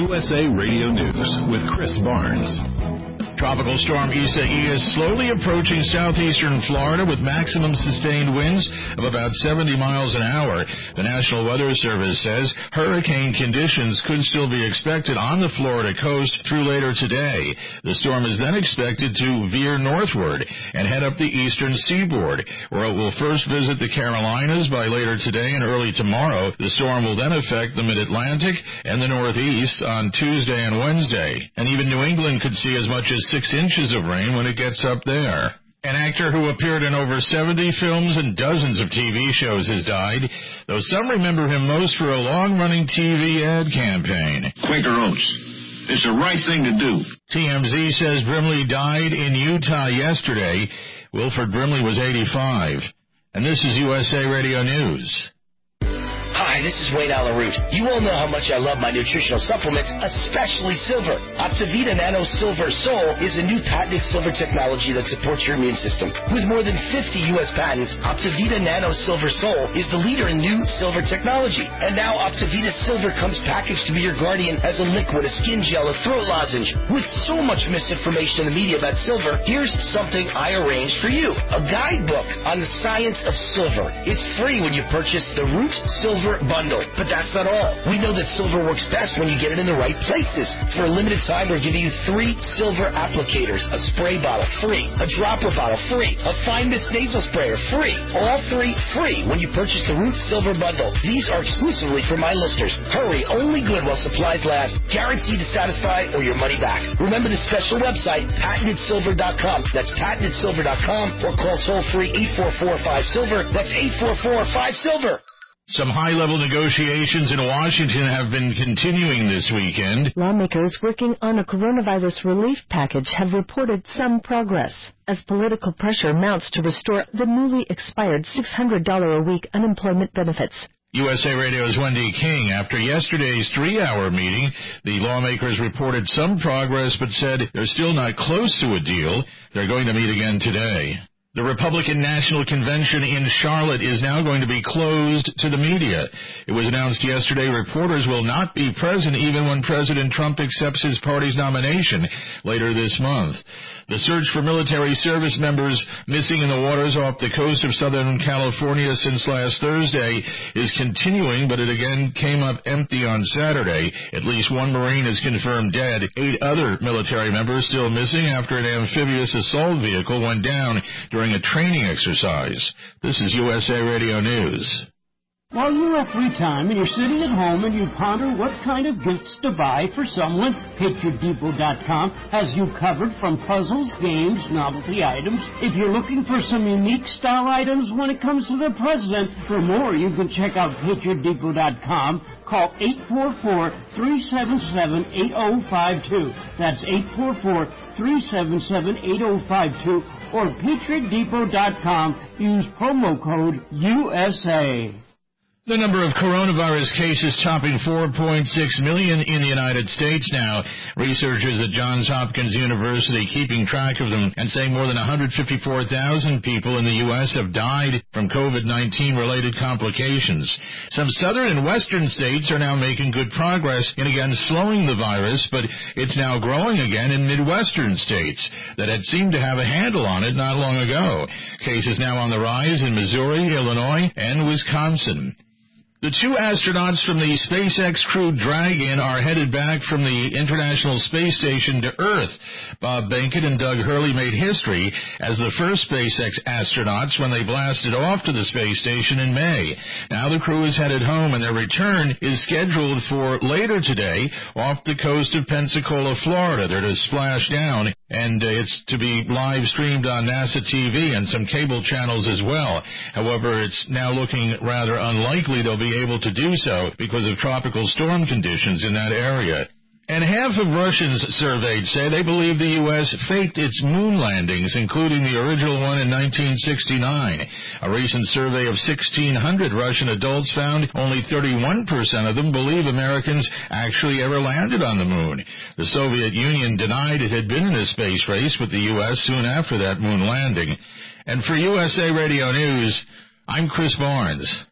USA Radio News with Chris Barnes. Tropical storm Isaias is slowly approaching southeastern Florida with maximum sustained winds of about 70 miles an hour. The National Weather Service says hurricane conditions could still be expected on the Florida coast through later today. The storm is then expected to veer northward and head up the eastern seaboard, where it will first visit the Carolinas by later today and early tomorrow. The storm will then affect the mid-Atlantic and the Northeast on Tuesday and Wednesday. And even New England could see as much as 6 inches of rain when it gets up there. An actor who appeared in over 70 films and dozens of TV shows has died, though some remember him most for a long-running TV ad campaign. Quaker Oats. It's the right thing to do. TMZ says Brimley died in Utah yesterday. Wilford Brimley was 85. And this is USA Radio News. Hi, this is Wayne Allyn Root. You all know how much I love my nutritional supplements, especially silver. Optivita Nano Silver Sol is a new patented silver technology that supports your immune system. With more than 50 U.S. patents, Optivita Nano Silver Sol is the leader in new silver technology. And now Optivita Silver comes packaged to be your guardian as a liquid, a skin gel, a throat lozenge. With so much misinformation in the media about silver, here's something I arranged for you. A guidebook on the science of silver. It's free when you purchase the Root Silver Bundle. But that's not all. We know that silver works best when you get it in the right places. For a limited time, we're giving you 3 silver applicators, a spray bottle free, a dropper bottle free, a fine mist nasal sprayer free. All 3 free when you purchase the Root Silver Bundle. These are exclusively for my listeners. Hurry, only good while supplies last. Guaranteed to satisfy or your money back. Remember the special website, patentedsilver.com. That's patentedsilver.com, or call toll-free 844-5-SILVER. That's 844-5-SILVER. Some high-level negotiations in Washington have been continuing this weekend. Lawmakers working on a coronavirus relief package have reported some progress as political pressure mounts to restore the newly expired $600 a week unemployment benefits. USA Radio's Wendy King. After yesterday's 3-hour meeting, the lawmakers reported some progress but said they're still not close to a deal. They're going to meet again today. The Republican National Convention in Charlotte is now going to be closed to the media. It was announced yesterday reporters will not be present even when President Trump accepts his party's nomination later this month. The search for military service members missing in the waters off the coast of Southern California since last Thursday is continuing, but it again came up empty on Saturday. At least 1 Marine is confirmed dead. 8 other military members still missing after an amphibious assault vehicle went down during a training exercise. This is USA Radio News. While you have free time and you're sitting at home and you ponder what kind of gifts to buy for someone, PatriotDepot.com has you covered from puzzles, games, novelty items. If you're looking for some unique style items when it comes to the president, for more you can check out PatriotDepot.com. Call 844-377-8052. That's 844-377-8052. Or PatriotDepot.com. Use promo code USA. The number of coronavirus cases topping 4.6 million in the United States now. Researchers at Johns Hopkins University keeping track of them and saying more than 154,000 people in the U.S. have died from COVID-19 related complications. Some southern and western states are now making good progress in again slowing the virus, but it's now growing again in Midwestern states that had seemed to have a handle on it not long ago. Cases now on the rise in Missouri, Illinois, and Wisconsin. The 2 astronauts from the SpaceX Crew Dragon are headed back from the International Space Station to Earth. Bob Behnken and Doug Hurley made history as the first SpaceX astronauts when they blasted off to the space station in May. Now the crew is headed home, and their return is scheduled for later today off the coast of Pensacola, Florida. They're to splash down, and it's to be live streamed on NASA TV and some cable channels as well. However, it's now looking rather unlikely they'll be able to do so because of tropical storm conditions in that area. And half of Russians surveyed say they believe the U.S. faked its moon landings, including the original one in 1969. A recent survey of 1,600 Russian adults found only 31% of them believe Americans actually ever landed on the moon. The Soviet Union denied it had been in a space race with the U.S. soon after that moon landing. And for USA Radio News, I'm Chris Barnes.